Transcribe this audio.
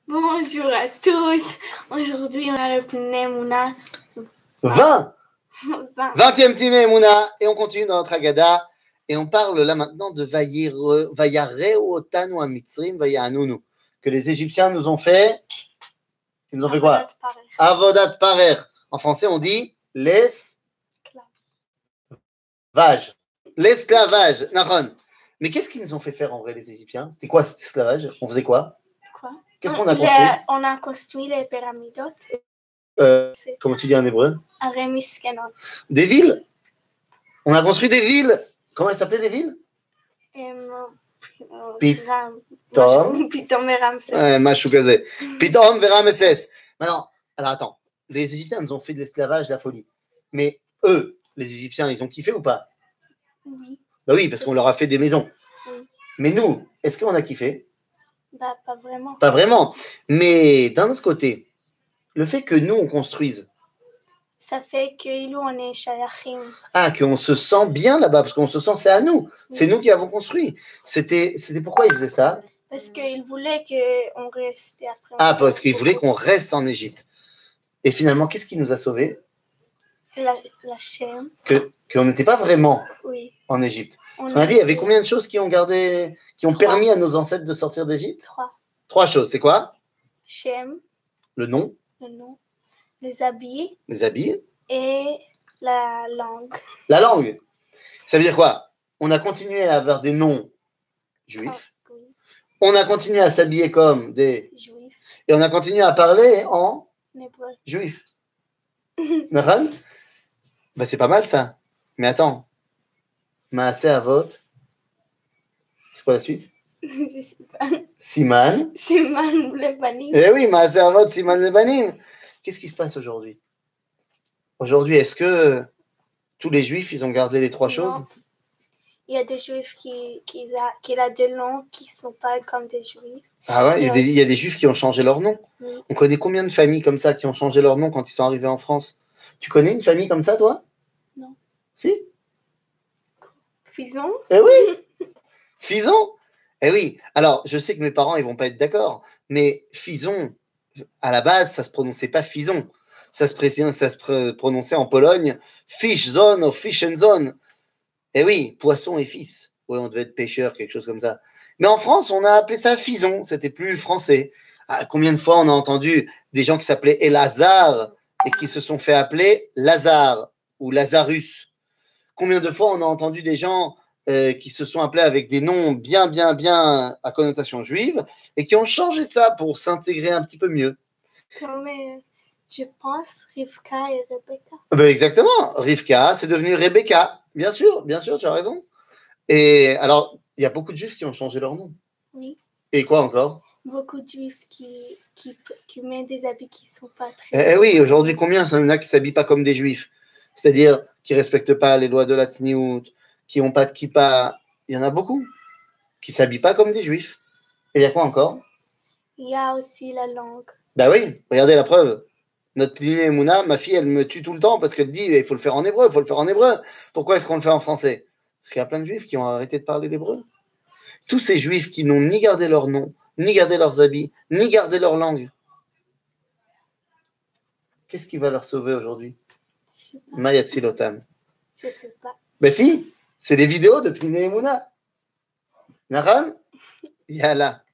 Bonjour à tous. Aujourd'hui, on a le Pnei Mouna. 20 20. 20e Pnei Mouna, et on continue dans notre Agada, et on parle là maintenant de Vayareu Otanu Amitzrim Vayanunu, que les Égyptiens nous ont fait. Ils nous ont fait quoi? Avodat Parer. En français, on dit l'esclavage. L'esclavage. Nahon. Mais qu'est-ce qu'ils nous ont fait faire en vrai, les Égyptiens? C'était quoi cet esclavage? On faisait quoi? Qu'est-ce qu'on a construit? On a construit les pyramides. Comment tu dis en hébreu? Aremiskenon. Des villes. On a construit des villes. Comment elles s'appelaient les villes? Pitom et Ramsès. Machou kazé. Pitom et Ramsès. Maintenant, alors attends. Les Égyptiens nous ont fait de l'esclavage, la folie. Mais eux, les Égyptiens, ils ont kiffé ou pas? Oui. Bah oui, parce qu'on leur a fait des maisons. Oui. Mais nous, est-ce qu'on a kiffé? Bah, pas vraiment. Pas vraiment. Mais d'un autre côté, le fait que nous, on construise. Ça fait que nous, on est shayachim. Ah, qu'on se sent bien là-bas, parce qu'on se sent, c'est à nous. Oui. C'est nous qui avons construit. C'était pourquoi ils faisaient ça? Parce qu'ils voulaient qu'on reste après. Ah, parce qu'ils voulaient qu'on reste en Égypte. Et finalement, qu'est-ce qui nous a sauvés? La chaîne. Qu'on n'était pas vraiment en Égypte. On a dit, il y avait combien de choses qui ont permis à nos ancêtres de sortir d'Égypte? 3 choses. C'est quoi? Shem. Le nom. Les habits. Et la langue. La langue. Ça veut dire quoi? On a continué à avoir des noms juifs. Oui. On a continué à s'habiller comme des juifs. Et on a continué à parler en hébreu. Juif. Naran? Bah, c'est pas mal ça. Mais attends. Maaseh Avot. C'est quoi la suite? Je sais pas. Siman. Siman Lebanim. Eh oui, Maaseh Avot, Siman Lebanim. Qu'est-ce qui se passe aujourd'hui? Aujourd'hui, est-ce que tous les Juifs, ils ont gardé les 3 choses? Il y a des Juifs qui ont des noms qui ne sont pas comme des Juifs. Ah ouais, il y a des Juifs qui ont changé leur nom. Oui. On connaît combien de familles comme ça qui ont changé leur nom quand ils sont arrivés en France? Tu connais une famille comme ça, toi? Non. Si? Fison? Eh oui. Fison? Eh oui. Alors, je sais que mes parents, ils vont pas être d'accord, mais Fison, à la base, ça se prononçait pas Fison. Ça se prononçait en Pologne Fischzone ou Fischenzone. Eh oui, poisson et fils. Oui, on devait être pêcheur, quelque chose comme ça. Mais en France, on a appelé ça Fison. C'était plus français. Ah, combien de fois on a entendu des gens qui s'appelaient Elazar et qui se sont fait appeler Lazare ou Lazarus? Combien de fois on a entendu des gens qui se sont appelés avec des noms bien à connotation juive et qui ont changé ça pour s'intégrer un petit peu mieux? Comme, je pense, Rivka et Rebecca. Ben exactement. Rivka, c'est devenu Rebecca. Bien sûr, tu as raison. Et alors, il y a beaucoup de juifs qui ont changé leur nom. Oui. Et quoi encore? Beaucoup de juifs qui mettent des habits qui ne sont pas très... Eh oui, aujourd'hui, combien il y en a qui ne s'habillent pas comme des juifs? C'est-à-dire qui ne respectent pas les lois de la Tzniout, qui n'ont pas de kippa. Il y en a beaucoup qui ne s'habillent pas comme des juifs. Et il y a quoi encore? Il y a aussi la langue. Ben oui, regardez la preuve. Notre Pnei Mouna, ma fille, elle me tue tout le temps parce qu'elle dit il faut le faire en hébreu, il faut le faire en hébreu. Pourquoi est-ce qu'on le fait en français? Parce qu'il y a plein de juifs qui ont arrêté de parler l'hébreu. Tous ces juifs qui n'ont ni gardé leur nom, ni gardé leurs habits, ni gardé leur langue. Qu'est-ce qui va leur sauver aujourd'hui? Mayatsilotam. Je sais pas. Ben si, c'est des vidéos de Pnei Mouna. Naran? Yalla.